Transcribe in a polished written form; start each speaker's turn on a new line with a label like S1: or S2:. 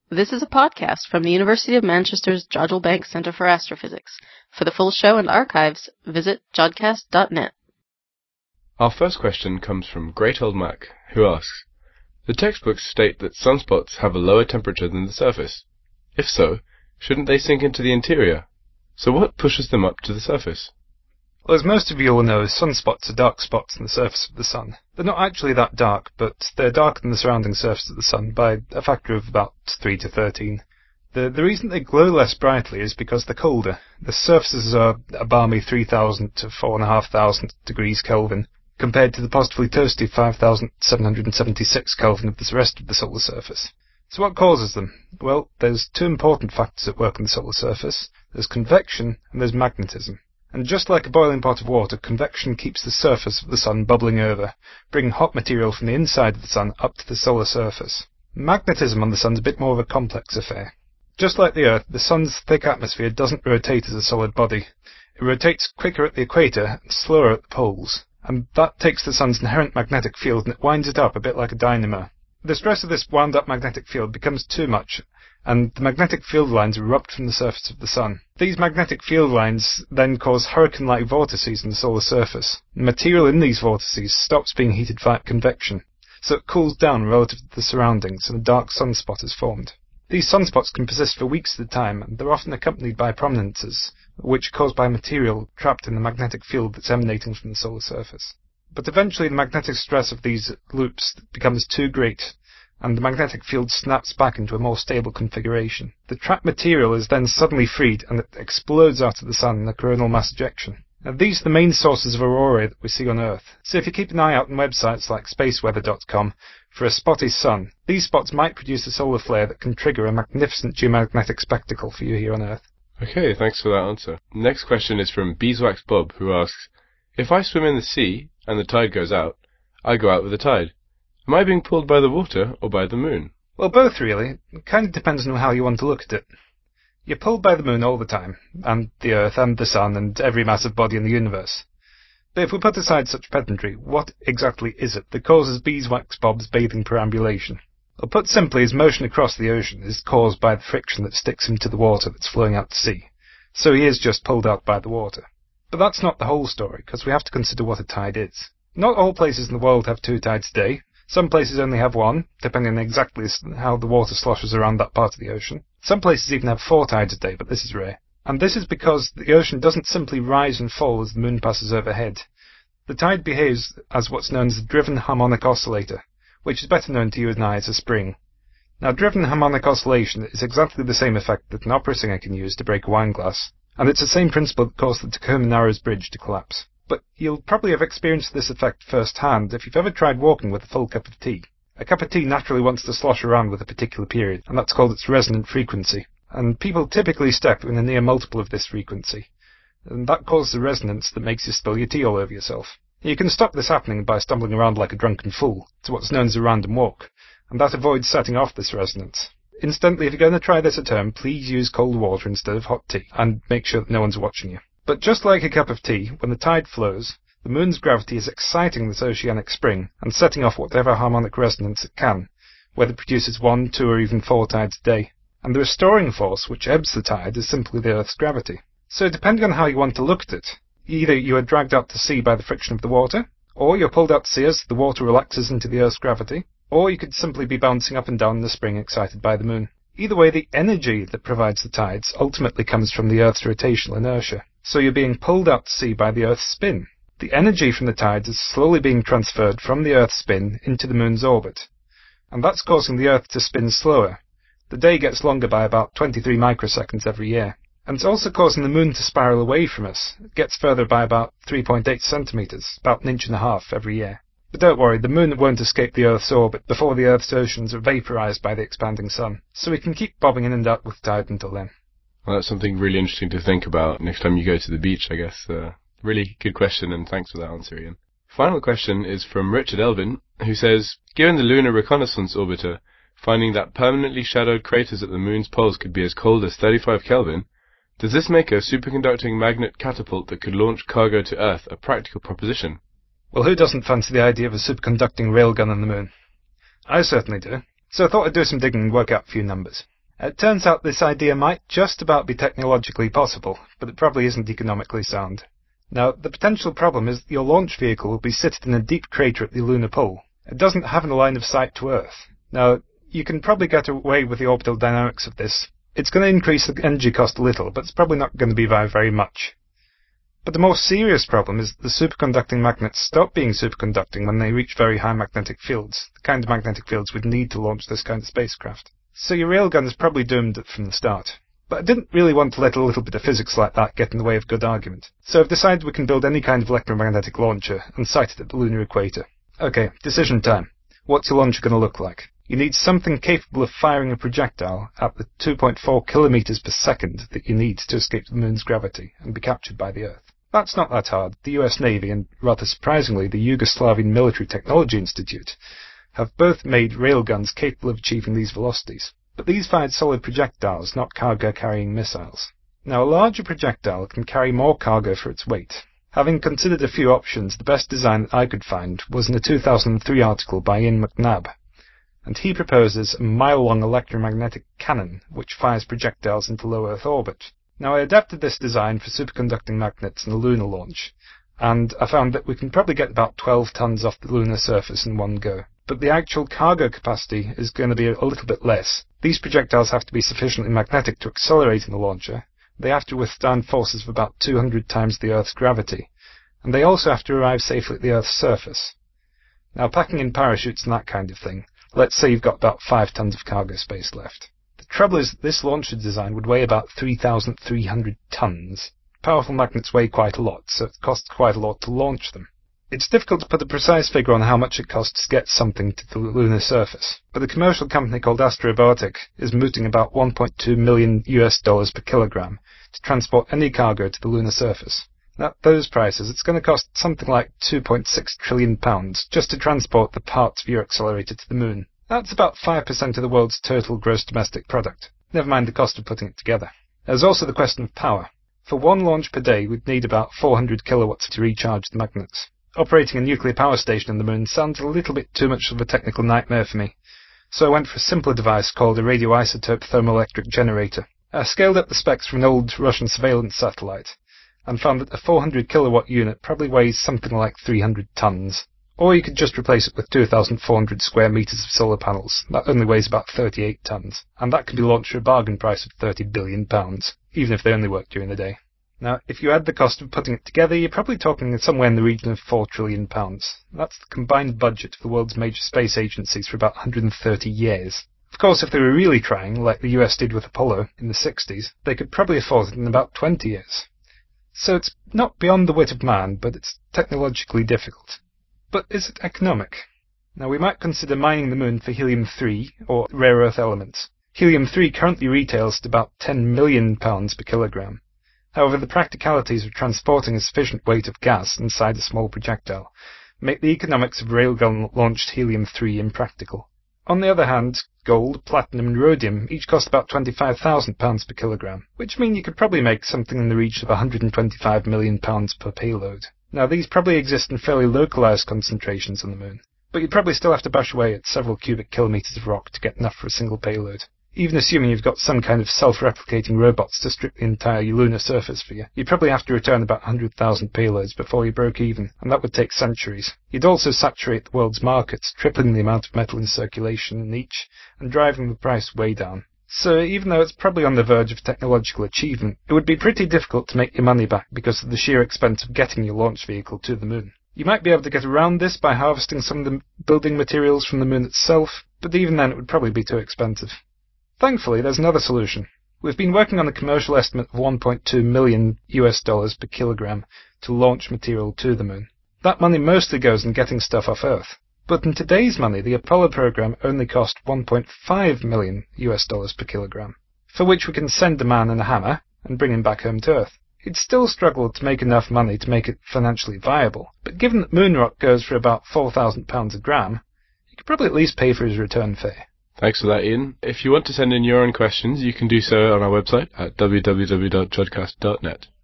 S1: This is a podcast from the University of Manchester's Jodrell Bank Centre for Astrophysics. For the full show and archives, visit jodcast.net.
S2: Our first question comes from Great Old Mac, who asks, the textbooks state that sunspots have a lower temperature than the surface. If so, shouldn't they sink into the interior? So what pushes them up to the surface?
S3: Well, as most of you will know, sunspots are dark spots on the surface of the sun. They're not actually that dark, but they're darker than the surrounding surface of the sun by a factor of about 3 to 13. The reason they glow less brightly is because they're colder. The surfaces are a balmy 3,000 to 4,500 degrees Kelvin, compared to the positively toasty 5,776 Kelvin of the rest of the solar surface. So what causes them? Well, there's two important factors at work on the solar surface. There's convection and there's magnetism. And just like a boiling pot of water, convection keeps the surface of the sun bubbling over, bringing hot material from the inside of the sun up to the solar surface. Magnetism on the sun's a bit more of a complex affair. Just like the Earth, the sun's thick atmosphere doesn't rotate as a solid body. It rotates quicker at the equator and slower at the poles, and that takes the sun's inherent magnetic field and it winds it up a bit like a dynamo. The stress of this wound-up magnetic field becomes too much, and the magnetic field lines erupt from the surface of the sun. These magnetic field lines then cause hurricane-like vortices in the solar surface. The material in these vortices stops being heated via convection, so it cools down relative to the surroundings, and a dark sunspot is formed. These sunspots can persist for weeks at a time, and they're often accompanied by prominences, which are caused by material trapped in the magnetic field that's emanating from the solar surface. But eventually the magnetic stress of these loops becomes too great, and the magnetic field snaps back into a more stable configuration. The trapped material is then suddenly freed, and it explodes out of the sun in a coronal mass ejection. Now, these are the main sources of aurora that we see on Earth. So if you keep an eye out on websites like spaceweather.com for a spotty sun, these spots might produce a solar flare that can trigger a magnificent geomagnetic spectacle for you here on Earth.
S2: Okay, thanks for that answer. Next question is from Beeswax Bob, who asks, if I swim in the sea and the tide goes out, I go out with the tide. Am I being pulled by the water or by the moon?
S3: Well, both really. It kind of depends on how you want to look at it. You're pulled by the moon all the time, and the Earth and the sun and every massive body in the universe. But if we put aside such pedantry, what exactly is it that causes Beeswax Bob's bathing perambulation? Well, put simply, his motion across the ocean is caused by the friction that sticks him to the water that's flowing out to sea. So he is just pulled out by the water. But that's not the whole story, because we have to consider what a tide is. Not all places in the world have two tides a day. Some places only have one, depending on exactly how the water sloshes around that part of the ocean. Some places even have 4 tides a day, but this is rare. And this is because the ocean doesn't simply rise and fall as the moon passes overhead. The tide behaves as what's known as a driven harmonic oscillator, which is better known to you and I as a spring. Now, driven harmonic oscillation is exactly the same effect that an opera singer can use to break a wine glass, and it's the same principle that caused the Tacoma Narrows Bridge to collapse. But you'll probably have experienced this effect firsthand if you've ever tried walking with a full cup of tea. A cup of tea naturally wants to slosh around with a particular period, and that's called its resonant frequency. And people typically step in a near multiple of this frequency, and that causes a resonance that makes you spill your tea all over yourself. You can stop this happening by stumbling around like a drunken fool. It's what's known as a random walk, and that avoids setting off this resonance. Incidentally, if you're going to try this at home, please use cold water instead of hot tea, and make sure that no one's watching you. But just like a cup of tea, when the tide flows, the moon's gravity is exciting this oceanic spring and setting off whatever harmonic resonance it can, whether it produces 1, 2, or even 4 tides a day. And the restoring force which ebbs the tide is simply the Earth's gravity. So depending on how you want to look at it, either you are dragged out to sea by the friction of the water, or you're pulled out to sea as the water relaxes into the Earth's gravity, or you could simply be bouncing up and down in the spring excited by the moon. Either way, the energy that provides the tides ultimately comes from the Earth's rotational inertia. So you're being pulled out to sea by the Earth's spin. The energy from the tides is slowly being transferred from the Earth's spin into the moon's orbit, and that's causing the Earth to spin slower. The day gets longer by about 23 microseconds every year. And it's also causing the moon to spiral away from us. It gets further by about 3.8 centimeters, about 1.5 inches every year. But don't worry, the moon won't escape the Earth's orbit before the Earth's oceans are vaporized by the expanding sun, so we can keep bobbing in and out with the tide until then.
S2: Well, that's something really interesting to think about next time you go to the beach, I guess. Really good question, and thanks for that answer, Ian. Final question is from Richard Elvin, who says, given the Lunar Reconnaissance Orbiter finding that permanently shadowed craters at the moon's poles could be as cold as 35 Kelvin, does this make a superconducting magnet catapult that could launch cargo to Earth a practical proposition?
S3: Well, who doesn't fancy the idea of a superconducting railgun on the moon? I certainly do. So I thought I'd do some digging and work out a few numbers. It turns out this idea might just about be technologically possible, but it probably isn't economically sound. Now, the potential problem is that your launch vehicle will be sitting in a deep crater at the lunar pole. It doesn't have a line of sight to Earth. Now, you can probably get away with the orbital dynamics of this. It's going to increase the energy cost a little, but it's probably not going to be by very much. But the more serious problem is that the superconducting magnets stop being superconducting when they reach very high magnetic fields, the kind of magnetic fields we'd need to launch this kind of spacecraft. So your railgun is probably doomed from the start. But I didn't really want to let a little bit of physics like that get in the way of good argument. So I've decided we can build any kind of electromagnetic launcher and site it at the lunar equator. Okay, decision time. What's your launcher going to look like? You need something capable of firing a projectile at the 2.4 kilometers per second that you need to escape the moon's gravity and be captured by the Earth. That's not that hard. The US Navy and, rather surprisingly, the Yugoslavian Military Technology Institute have both made railguns capable of achieving these velocities. But these fired solid projectiles, not cargo-carrying missiles. Now, a larger projectile can carry more cargo for its weight. Having considered a few options, the best design that I could find was in a 2003 article by Ian McNabb, and he proposes a mile-long electromagnetic cannon which fires projectiles into low Earth orbit. Now, I adapted this design for superconducting magnets in a lunar launch, and I found that we can probably get about 12 tons off the lunar surface in one go. But the actual cargo capacity is going to be a little bit less. These projectiles have to be sufficiently magnetic to accelerate in the launcher. They have to withstand forces of about 200 times the Earth's gravity. And they also have to arrive safely at the Earth's surface. Now, packing in parachutes and that kind of thing, let's say you've got about 5 tons of cargo space left. The trouble is that this launcher design would weigh about 3,300 tons. Powerful magnets weigh quite a lot, so it costs quite a lot to launch them. It's difficult to put a precise figure on how much it costs to get something to the lunar surface, but a commercial company called Astrobotic is mooting about $1.2 million per kilogram to transport any cargo to the lunar surface. At those prices, it's going to cost something like £2.6 trillion just to transport the parts of your accelerator to the moon. That's about 5% of the world's total gross domestic product, never mind the cost of putting it together. There's also the question of power. For one launch per day, we'd need about 400 kilowatts to recharge the magnets. Operating a nuclear power station on the moon sounds a little bit too much of a technical nightmare for me, so I went for a simpler device called a radioisotope thermoelectric generator. I scaled up the specs from an old Russian surveillance satellite, and found that a 400 kilowatt unit probably weighs something like 300 tons. Or you could just replace it with 2,400 square meters of solar panels. That only weighs about 38 tons, and that can be launched for a bargain price of £30 billion, even if they only work during the day. Now, if you add the cost of putting it together, you're probably talking somewhere in the region of £4 trillion. That's the combined budget of the world's major space agencies for about 130 years. Of course, if they were really trying, like the US did with Apollo in the 60s, they could probably afford it in about 20 years. So it's not beyond the wit of man, but it's technologically difficult. But is it economic? Now, we might consider mining the moon for helium-3, or rare earth elements. Helium-3 currently retails at about £10 million per kilogram. However, the practicalities of transporting a sufficient weight of gas inside a small projectile make the economics of railgun-launched helium-3 impractical. On the other hand, gold, platinum and rhodium each cost about £25,000 per kilogram, which mean you could probably make something in the region of £125 million per payload. Now, these probably exist in fairly localized concentrations on the moon, but you'd probably still have to bash away at several cubic kilometers of rock to get enough for a single payload. Even assuming you've got some kind of self-replicating robots to strip the entire lunar surface for you, you'd probably have to return about 100,000 payloads before you broke even, and that would take centuries. You'd also saturate the world's markets, tripling the amount of metal in circulation in each, and driving the price way down. So even though it's probably on the verge of technological achievement, it would be pretty difficult to make your money back because of the sheer expense of getting your launch vehicle to the moon. You might be able to get around this by harvesting some of the building materials from the moon itself, but even then it would probably be too expensive. Thankfully, there's another solution. We've been working on a commercial estimate of $1.2 million per kilogram to launch material to the moon. That money mostly goes in getting stuff off Earth. But in today's money, the Apollo program only cost $1.5 million per kilogram, for which we can send a man and a hammer and bring him back home to Earth. He'd still struggle to make enough money to make it financially viable, but given that moon rock goes for about £4,000 a gram, he could probably at least pay for his return fare.
S2: Thanks for that, Ian. If you want to send in your own questions, you can do so on our website at www.jodcast.net.